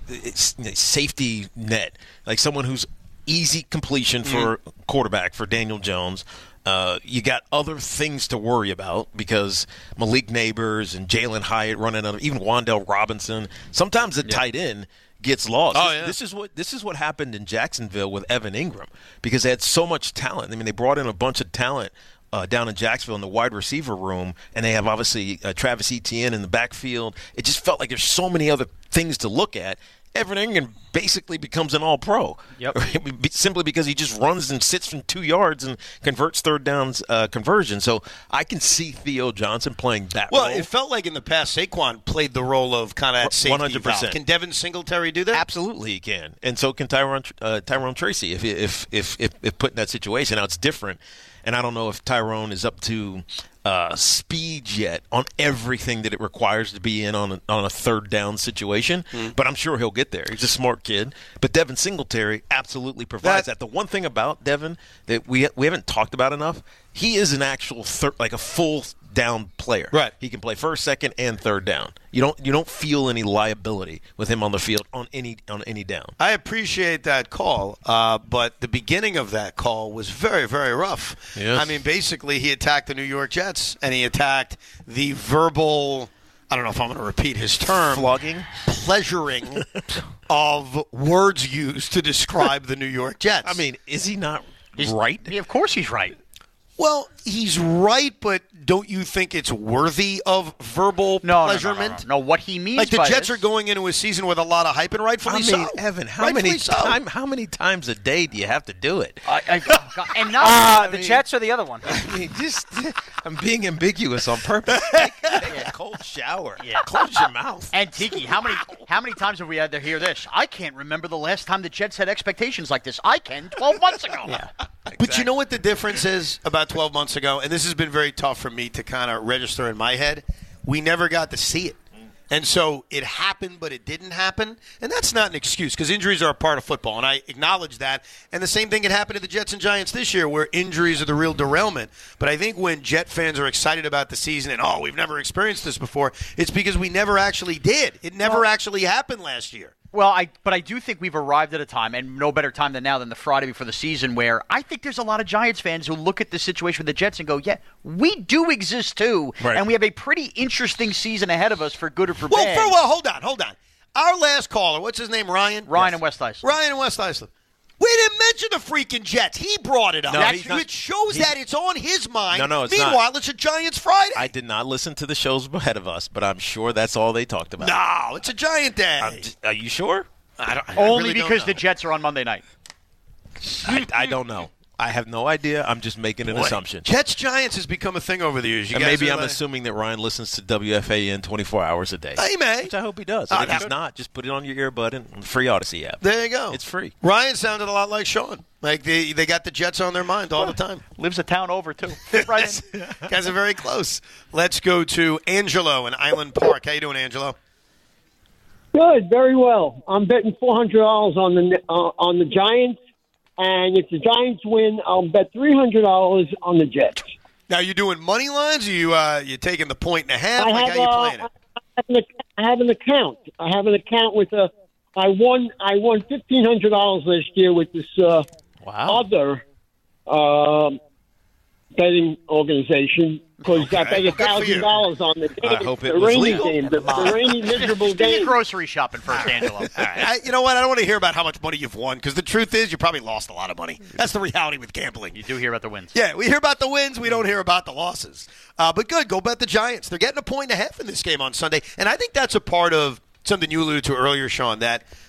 safety net, like someone who's easy completion for Mm-hmm. quarterback for Daniel Jones. Uh, you got other things to worry about because Malik Neighbors and Jalen Hyatt running out of even Wan'Dale Robinson. Sometimes the tight end gets lost. Oh, this, yeah. this is what this is what happened in Jacksonville with Evan Ingram because they had so much talent. I mean, they brought in a bunch of talent uh, down in Jacksonville in the wide receiver room, and they have obviously uh, Travis Etienne in the backfield. It just felt like there's so many other things to look at. Evan Ingram basically becomes an all-pro. Yep. Simply because he just runs and sits from two yards and converts third downs uh, conversion. So I can see Theo Johnson playing that Well, role. it felt like in the past Saquon played the role of kind of that safety one hundred percent. valve. Can Devin Singletary do that? Absolutely, he can, and so can Tyrone uh, Tyrone Tracy if, if if if if put in that situation. Now it's different, and I don't know if Tyrone is up to uh, speed yet on everything that it requires to be in on a, on a third down situation. Mm. But I'm sure he'll get there. He's a smart kid. But Devin Singletary absolutely provides that. That- The one thing about Devin that we we haven't talked about enough, he is an actual thir- like a full down player. Right. He can play first, second, and third down. You don't you don't feel any liability with him on the field on any on any down. I appreciate that call, uh, but the beginning of that call was very, very rough. Yes. I mean, basically, he attacked the New York Jets, and he attacked the verbal, I don't know if I'm going to repeat his term, Flogging? pleasuring of words used to describe the New York Jets. I mean, is he not right? Yeah, of course he's right. Well, he's right, but don't you think it's worthy of verbal No, no, no, no, pleasurement? no, no. What he means Like the by Jets this- are going into a season with a lot of hype, and rightfully I mean, so. Evan, how Rightfully many so. time, how many times a day do you have to do it? I, I, oh, God, and not Uh, I the mean- Jets or the other one? I mean, just I'm being ambiguous on purpose. Take, take a cold shower. Yeah. Close your mouth. And Tiki, how many how many times have we had to hear this? I can't remember the last time the Jets had expectations like this. I can twelve months ago. Yeah. But you know what the difference is about twelve months ago? And this has been very tough for me to kind of register in my head. We never got to see it. And so it happened, but it didn't happen. And that's not an excuse because injuries are a part of football, and I acknowledge that. And the same thing can happen to the Jets and Giants this year where injuries are the real derailment. But I think when Jet fans are excited about the season and, oh, we've never experienced this before, it's because we never actually did. It never Well- actually happened last year. Well, I but I do think we've arrived at a time, and no better time than now than the Friday before the season, where I think there's a lot of Giants fans who look at the situation with the Jets and go, yeah, we do exist too, Right. and we have a pretty interesting season ahead of us for good or for Well, bad. for well, hold on, hold on. Our last caller, what's his name, Ryan? Ryan and West Islip. Ryan and West Islip. We didn't mention the freaking Jets. He brought it up. No, That- he's not- which shows he's- that it's on his mind. No, no, it's Meanwhile, not. it's a Giants Friday. I did not listen to the shows ahead of us, but I'm sure that's all they talked about. no, it's a Giant Day. I'm just- are you sure? I don't, I Only really don't because know. the Jets are on Monday night. I, I don't know. I have no idea. I'm just making an Boy, assumption. Jets Giants has become a thing over the years. You And guys maybe are I'm like- assuming that Ryan listens to W F A N twenty-four hours a day. He may. Which I hope he does. Uh, And if he's that- not, just put it on your earbud and on the free Odyssey app. There you go. It's free. Ryan sounded a lot like Sean. Like they they got the Jets on their mind all the time. Lives a town over, too. Fit right in. Guys are very close. Let's go to Angelo in Island Park. How you doing, Angelo? Good, very well. I'm betting four hundred dollars on the uh, on the Giants, and if the Giants win, I'll bet three hundred dollars on the Jets. Now you doing money lines? Or you uh, you taking the point and a half? I Like have, how you uh, playing it? I have, an, I have an account. I have an account with a. I won. I won fifteen hundred dollars last year with this uh, Wow. other um, betting organization because I Okay. bet a Good for you. thousand dollars on the game. I hope it the was rainy legal. game, the, the rainy miserable Do your game. grocery shopping first, Angelo. All right. I, you know what? I don't want to hear about how much money you've won because the truth is you probably lost a lot of money. That's the reality with gambling. You do hear about the wins. Yeah, we hear about the wins. We don't hear about the losses. Uh, but good. Go bet the Giants. They're getting a point and a half in this game on Sunday. And I think that's a part of something you alluded to earlier, Sean, that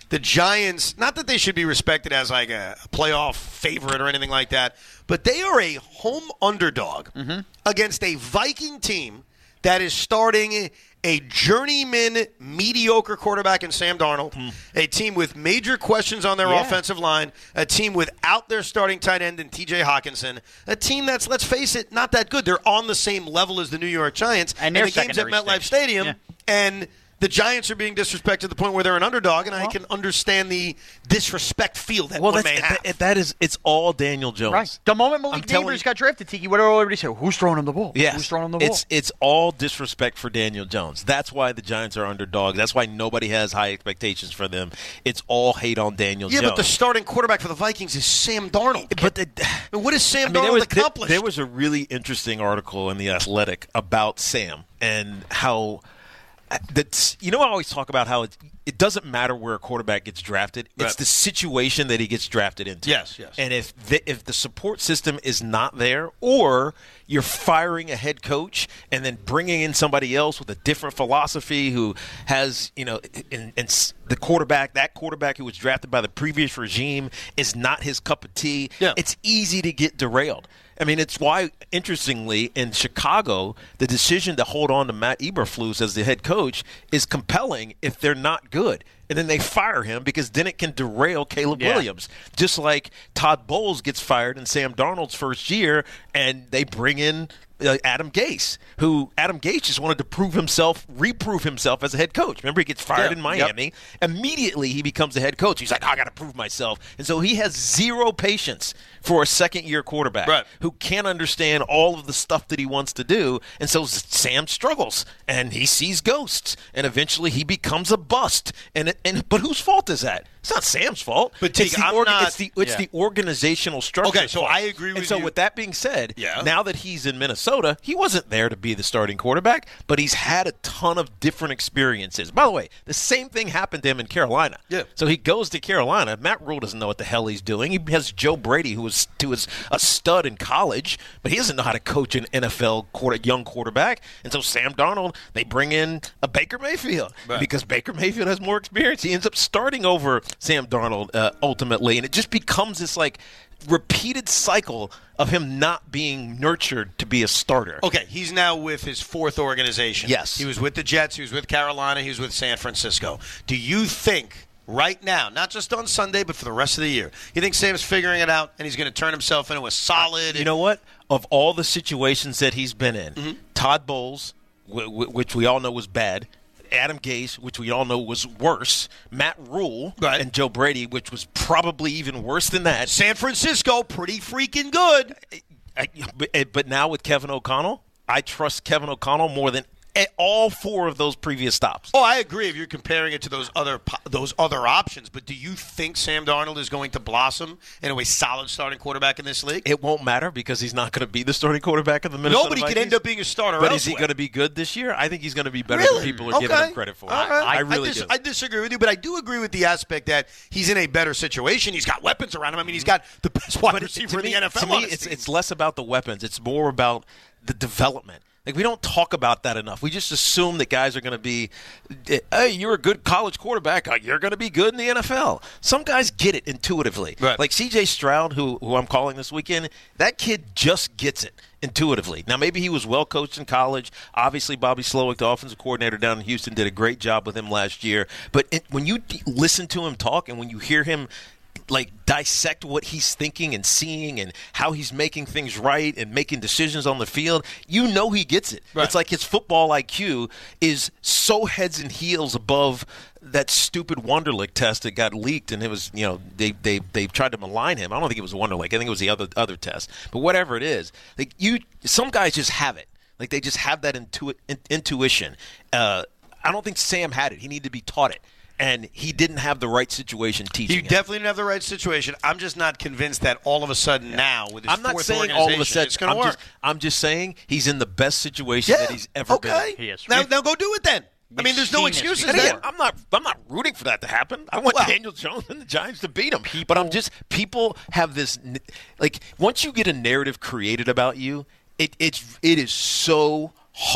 the Giants, not that they should be respected as like a playoff favorite or anything like that, but they are a home underdog mm-hmm. against a Viking team that is starting a journeyman, mediocre quarterback in Sam Darnold, mm. a team with major questions on their yeah. offensive line, a team without their starting tight end in T J Hawkinson, a team that's, let's face it, not that good. They're on the same level as the New York Giants, and, and the game's at MetLife stage. Stadium, yeah. and the Giants are being disrespected to the point where they're an underdog, and well, I can understand the disrespect feel that well, one may have. That, that is, it's all Daniel Jones. Right. The moment Malik Neighbors got drafted, Tiki, what did everybody say? Who's throwing him the ball? Yes. Who's throwing him the ball? It's, it's all disrespect for Daniel Jones. That's why the Giants are underdogs. That's why nobody has high expectations for them. It's all hate on Daniel yeah, Jones. Yeah, but the starting quarterback for the Vikings is Sam Darnold. But the, I mean, what has Sam I mean, Darnold there was, accomplished? There, there was a really interesting article in The Athletic about Sam and how – That's, you know, I always talk about how it, it doesn't matter where a quarterback gets drafted. It's right. the situation that he gets drafted into. Yes, yes. And if the, if the support system is not there, or you're firing a head coach and then bringing in somebody else with a different philosophy who has, you know, and, and the quarterback, that quarterback who was drafted by the previous regime is not his cup of tea, yeah. it's easy to get derailed. I mean, it's why, interestingly, in Chicago, the decision to hold on to Matt Eberflus as the head coach is compelling if they're not good. And then they fire him because then it can derail Caleb yeah. Williams. Just like Todd Bowles gets fired in Sam Darnold's first year, and they bring in uh, Adam Gase, who Adam Gase just wanted to prove himself, reprove himself as a head coach. Remember, he gets fired yeah. in Miami. Yep. Immediately, he becomes the head coach. He's like, oh, I got to prove myself. And so he has zero patience for a second-year quarterback right. who can't understand all of the stuff that he wants to do. And so Sam struggles, and he sees ghosts, and eventually he becomes a bust. And and but whose fault is that? It's not Sam's fault. But Teague, it's the, I'm orga- not, it's the, it's yeah. the organizational structure. Okay, so fault. I agree with and so you. with that being said, yeah. now that he's in Minnesota, he wasn't there to be the starting quarterback, but he's had a ton of different experiences. By the way, the same thing happened to him in Carolina. Yeah. So he goes to Carolina. Matt Rule doesn't know what the hell he's doing. He has Joe Brady, who was, who was a stud in college, but he doesn't know how to coach an N F L quarter, young quarterback. And so Sam Darnold, they bring in a Baker Mayfield right. because Baker Mayfield has more experience. He ends up starting over Sam Darnold uh, ultimately, and it just becomes this like repeated cycle of him not being nurtured to be a starter. Okay, he's now with his fourth organization. Yes. He was with the Jets, he was with Carolina, he was with San Francisco. Do you think right now, not just on Sunday, but for the rest of the year, you think Sam's figuring it out and he's going to turn himself into a solid... You know what? Of all the situations that he's been in, mm-hmm. Todd Bowles, w- w- which we all know was bad, Adam Gase, which we all know was worse, Matt Rule, right. and Joe Brady, which was probably even worse than that. San Francisco, pretty freaking good. I, but, but now with Kevin O'Connell, I trust Kevin O'Connell more than all four of those previous stops. Oh, I agree if you're comparing it to those other those other options. But do you think Sam Darnold is going to blossom into a solid starting quarterback in this league? It won't matter because he's not going to be the starting quarterback of the Minnesota Nobody Vikings. could end up being a starter But elsewhere. is he going to be good this year? I think he's going to be better really? than people are okay. giving him credit for. Right. I, I I really dis- do. I disagree with you, but I do agree with the aspect that he's in a better situation. He's got weapons around him. I mean, he's got the best wide but receiver in me, the N F L. To me, it's, it's less about the weapons. It's more about the development. Like, we don't talk about that enough. We just assume that guys are going to be, hey, you're a good college quarterback. You're going to be good in the N F L. Some guys get it intuitively. Right. Like C J Stroud, who, who I'm calling this weekend, that kid just gets it intuitively. Now, maybe he was well coached in college. Obviously, Bobby Slowick, the offensive coordinator down in Houston, did a great job with him last year. But it, when you d- listen to him talk and when you hear him like dissect what he's thinking and seeing and how he's making things right and making decisions on the field, you know he gets it. Right. It's like his football I Q is so heads and heels above that stupid Wonderlic test that got leaked, and it was, you know, they they they tried to malign him. I don't think it was Wonderlic. I think it was the other other test. But whatever it is, like you, some guys just have it. Like they just have that intu- in, intuition. Uh, I don't think Sam had it. He needed to be taught it. And he didn't have the right situation teaching He him. definitely didn't have the right situation. I'm just not convinced that all of a sudden yeah. now, with his I'm not fourth saying organization, all of a sudden it's going to I'm work. Just, I'm just saying he's in the best situation yeah. that he's ever okay. been in. He is. Now, We've- now go do it then. I mean, there's no seen this excuses before. there. And again, I'm not. I'm not rooting for that to happen. I want Well- Daniel Jones and the Giants to beat him. But I'm just. People have this. Like, once you get a narrative created about you, it it's it is so hard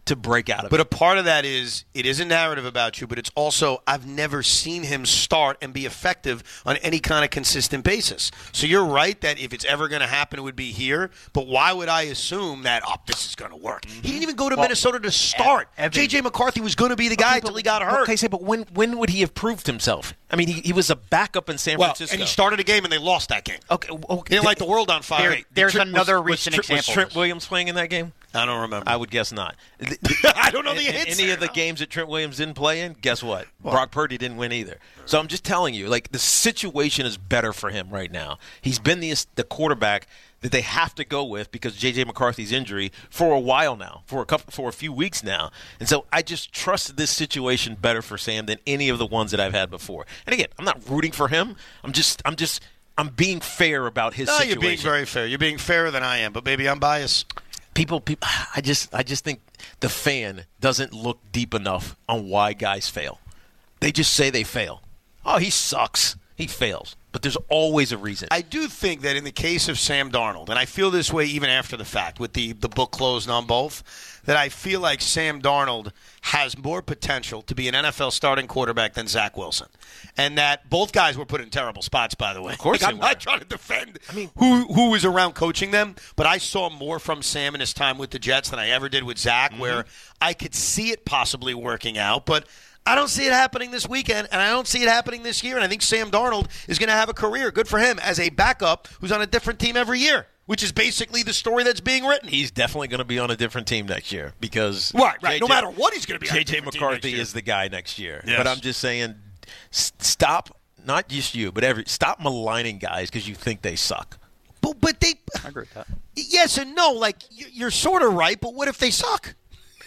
to break out of but it. a part of that is it is a narrative about you, but it's also I've never seen him start and be effective on any kind of consistent basis. So you're right that if it's ever going to happen, it would be here. But why would I assume that, oh, this is going to work? He didn't even go to Well, Minnesota to start. Evan- J J. McCarthy was going to be the guy until he got hurt. Okay, say, but when when would he have proved himself? I mean, he, he was a backup in San Well, Francisco. and he started a game and they lost that game. Okay, okay. He didn't light the world on fire. There- there's Trent- another was, recent was, Trent- example. Was Trent Williams playing in that game? I don't remember. I would guess not. I don't know the In- in answer. Any of the games that Trent Williams didn't play in, guess what? Brock Purdy didn't win either. So I'm just telling you, like, the situation is better for him right now. He's been the the quarterback that they have to go with because J J. McCarthy's injury for a while now, for a couple, for a few weeks now. And so I just trust this situation better for Sam than any of the ones that I've had before. And again, I'm not rooting for him. I'm just I'm just I'm being fair about his no, situation. you're being very fair. You're being fairer than I am, but maybe I'm biased. People, people, I just, I just think the fan doesn't look deep enough on why guys fail. They just say they fail. Oh, he sucks. He fails. But there's always a reason. I do think that in the case of Sam Darnold, and I feel this way even after the fact with the, the book closed on both, that I feel like Sam Darnold has more potential to be an N F L starting quarterback than Zach Wilson. And that both guys were put in terrible spots, by the way. Of course like, they I'm were. not trying to defend I mean- who, who was around coaching them, but I saw more from Sam in his time with the Jets than I ever did with Zach, Mm-hmm. where I could see it possibly working out, but I don't see it happening this weekend, and I don't see it happening this year. And I think Sam Darnold is going to have a career. Good for him as a backup who's on a different team every year, which is basically the story that's being written. He's definitely going to be on a different team next year because Right, right. J J No matter what, he's going to be on a J J. different team next McCarthy year. is the guy next year. Yes. But I'm just saying, s- stop, not just you, but every stop maligning guys because you think they suck. But, but they, I agree with that. yes and no. Like you- you're sort of right, but what if they suck?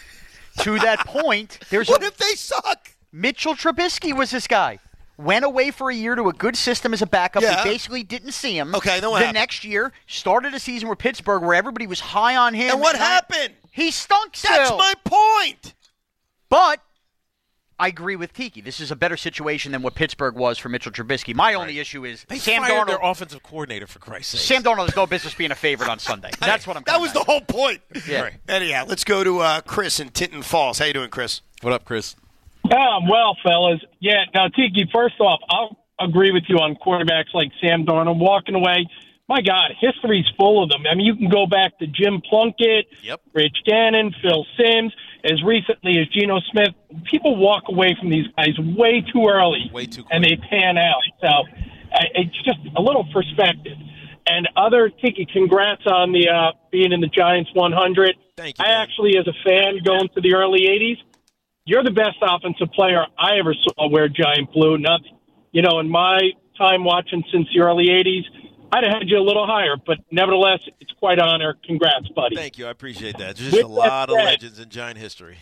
To that point, there's What a, if they suck? Mitchell Trubisky was this guy. Went away for a year to a good system as a backup. Yeah. We basically didn't see him. Okay, then what The happened? next year, started a season with Pittsburgh where everybody was high on him. And what I- happened? He stunk still. That's my point. But I agree with Tiki. This is a better situation than what Pittsburgh was for Mitchell Trubisky. My only issue is They Sam fired Darnold. their offensive coordinator for Christ's sake. Sam Darnold has no business being a favorite on Sunday. That's what I'm. That coming was back the whole point. Yeah. Right. Anyhow, let's go to uh, Chris in Tinton Falls. How you doing, Chris? What up, Chris? Yeah, I'm well, fellas. Yeah, now, Tiki, first off, I'll agree with you on quarterbacks like Sam Darnold walking away. My God, history's full of them. I mean, you can go back to Jim Plunkett, Yep. Rich Gannon, Phil Simms, as recently as Geno Smith. People walk away from these guys way too early, Way too and they quick. pan out. So uh, it's just a little perspective. And other, Tiki, congrats on the uh, being in the Giants one hundred. Thank you, I man. actually, as a fan, going to the early eighties, you're the best offensive player I ever saw wear giant blue. Nothing, you know, in my time watching since the early eighties, I'd have had you a little higher, but nevertheless, it's quite an honor. Congrats, buddy. Thank you. I appreciate that. There's just With a lot that of said- legends in Giant history.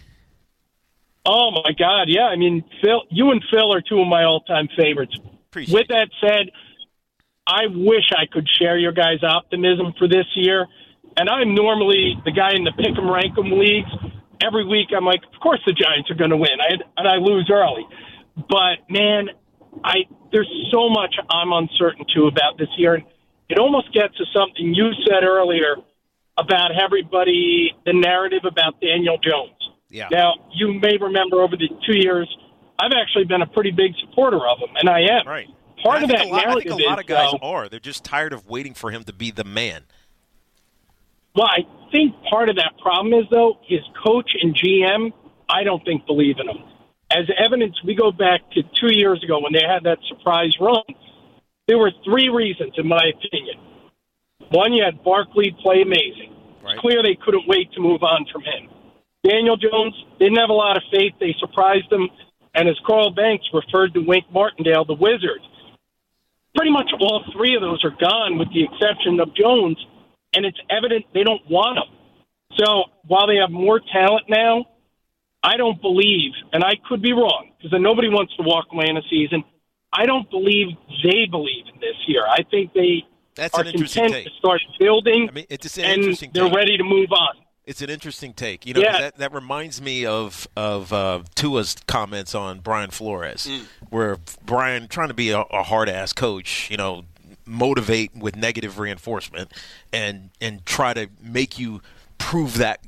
Oh my God, yeah. I mean, Phil, you and Phil are two of my all-time favorites. Appreciate With it. that said, I wish I could share your guys' optimism for this year. And I'm normally the guy in the pick 'em rank 'em leagues. Every week, I'm like, of course the Giants are going to win, I, and I lose early. But man, I there's so much I'm uncertain too about this year. And it almost gets to something you said earlier about everybody, the narrative about Daniel Jones. Yeah. Now, you may remember over the two years, I've actually been a pretty big supporter of him, and I am. Right. Part And of I that think a lot, I narrative think a lot is, of guys though, are. They're just tired of waiting for him to be the man. well, I think part of that problem is, though, his coach and G M, I don't think believe in him. As evidence, we go back to two years ago when they had that surprise run. There were three reasons, in my opinion. One, you had Barkley play amazing. Right. It's clear they couldn't wait to move on from him. Daniel Jones didn't have a lot of faith. They surprised him. And as Carl Banks referred to Wink Martindale, the Wizard, pretty much all three of those are gone with the exception of Jones, and it's evident they don't want him. So while they have more talent now, I don't believe, and I could be wrong, because nobody wants to walk away in a season, I don't believe they believe in this year. I think they That's are an interesting content take. to start building, I mean, it's an and interesting they're take. ready to move on. It's an interesting take. You know, Yeah. that, that reminds me of of uh, Tua's comments on Brian Flores, where Brian, trying to be a, a hard-ass coach, you know, motivate with negative reinforcement and and try to make you prove that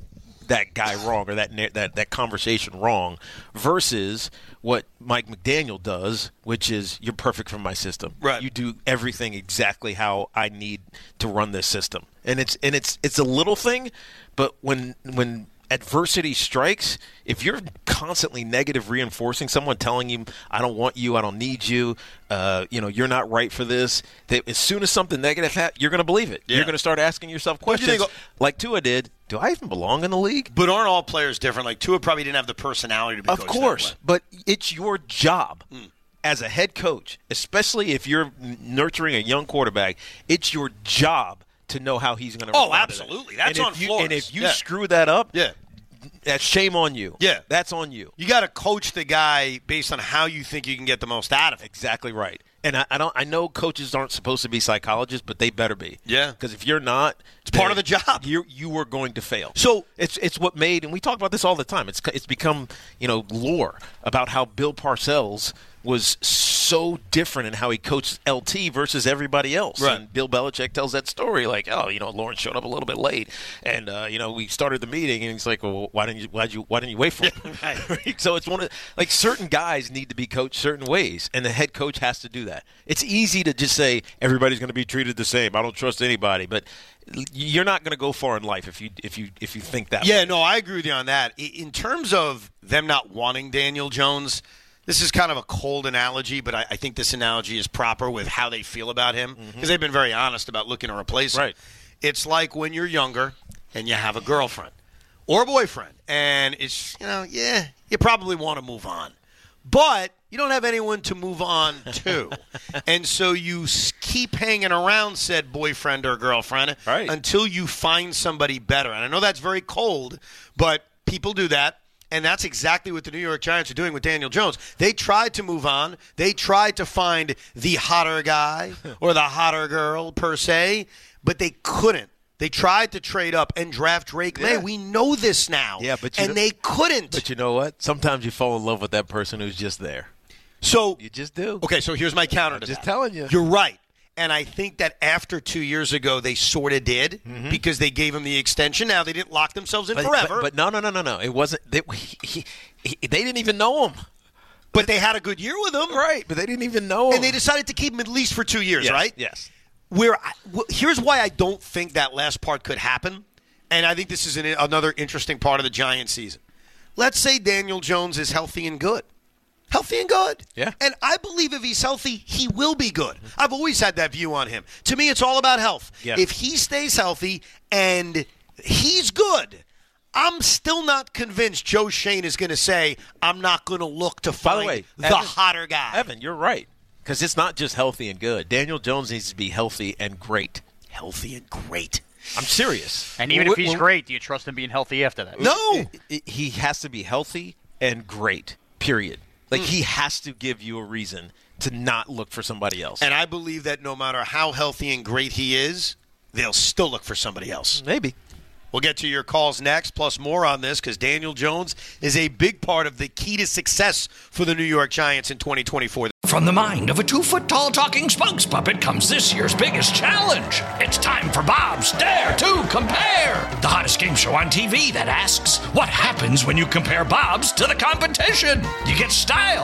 that guy wrong or that that that conversation wrong, versus what Mike McDaniel does, which is you're perfect for my system. Right. You do everything exactly how I need to run this system, and it's and it's it's a little thing, but when when adversity strikes, if you're constantly negative reinforcing someone, telling you, I don't want you, I don't need you, uh, you know, you're not right for this, they, as soon as something negative happens, you're going to believe it. Yeah. You're going to start asking yourself questions you think, like Tua did. Do I even belong in the league? But aren't all players different? Like Tua probably didn't have the personality to be Of coached course, that way. but it's your job. Mm. As a head coach, especially if you're nurturing a young quarterback, it's your job to know how he's going to Oh, respond to absolutely. that. That's and on if you, Flores. And if you Yeah. screw that up, Yeah. that's shame on you. Yeah. That's on you. You got to coach the guy based on how you think you can get the most out of him. Exactly right. And I, I don't. I know coaches aren't supposed to be psychologists, but they better be. Yeah. Because if you're not, it's part of the job. You you are going to fail. So it's it's what made, and we talk about this all the time. It's it's become you know lore about how Bill Parcells was so different in how he coached L T versus everybody else. Right. And Bill Belichick tells that story like, oh, you know, Lawrence showed up a little bit late, and uh, you know, we started the meeting, and he's like, well, why didn't you why you why didn't you wait for him? Right. So it's one of like certain guys need to be coached certain ways, and the head coach has to do that. It's easy to just say everybody's going to be treated the same. I don't trust anybody, but you're not going to go far in life if you if you if you think that. Yeah, way. no, I agree with you on that. In terms of them not wanting Daniel Jones, this is kind of a cold analogy, but I, I think this analogy is proper with how they feel about him because mm-hmm. they've been very honest about looking to replace him. Right. It's like when you're younger and you have a girlfriend or a boyfriend, and it's, you know, yeah, you probably want to move on, but you don't have anyone to move on to. And so you keep hanging around said boyfriend or girlfriend right. until you find somebody better. And I know that's very cold, but people do that. And that's exactly what the New York Giants are doing with Daniel Jones. They tried to move on. They tried to find the hotter guy or the hotter girl, per se, but they couldn't. They tried to trade up and draft Drake yeah. May. We know this now. Yeah, but and know, they couldn't. But you know what? Sometimes you fall in love with that person who's just there. So you just do. Okay, so here's my counter I'm to just that. telling you. You're right. And I think that after two years ago, they sort of did mm-hmm. because they gave him the extension. Now, they didn't lock themselves in but, forever. But, but no, no, no, no, no. It wasn't. They, he, he, they didn't even know him. But they had a good year with him. Right, but they didn't even know him. And they decided to keep him at least for two years, yes, right? Yes. Where I, well, here's why I don't think that last part could happen. And I think this is an, another interesting part of the Giants season. Let's say Daniel Jones is healthy and good. Healthy and good. Yeah. And I believe if he's healthy, he will be good. I've always had that view on him. To me, it's all about health. Yeah. If he stays healthy and he's good, I'm still not convinced Joe Shane is going to say, I'm not going to look to find By the, way, the Evan, hotter guy. Evan, you're right. Because it's not just healthy and good. Daniel Jones needs to be healthy and great. Healthy and great. I'm serious. And even Well, if he's well, great, do you trust him being healthy after that? No. It, it, he has to be healthy and great, period. Like, mm. he has to give you a reason to not look for somebody else. And I believe that no matter how healthy and great he is, they'll still look for somebody else. Maybe. We'll get to your calls next, plus more on this, because Daniel Jones is a big part of the key to success for the New York Giants in twenty twenty-four. From the mind of a two-foot-tall talking spokes puppet comes this year's biggest challenge. It's time for Bob's Dare to Compare, the hottest game show on T V that asks, what happens when you compare Bob's to the competition? You get style.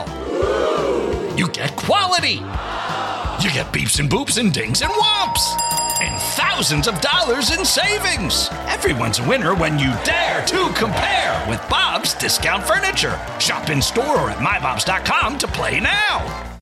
You get quality. You get beeps and boops and dings and whomps. And thousands of dollars in savings. Everyone's a winner when you dare to compare with Bob's Discount Furniture. Shop in store or at my bobs dot com to play now.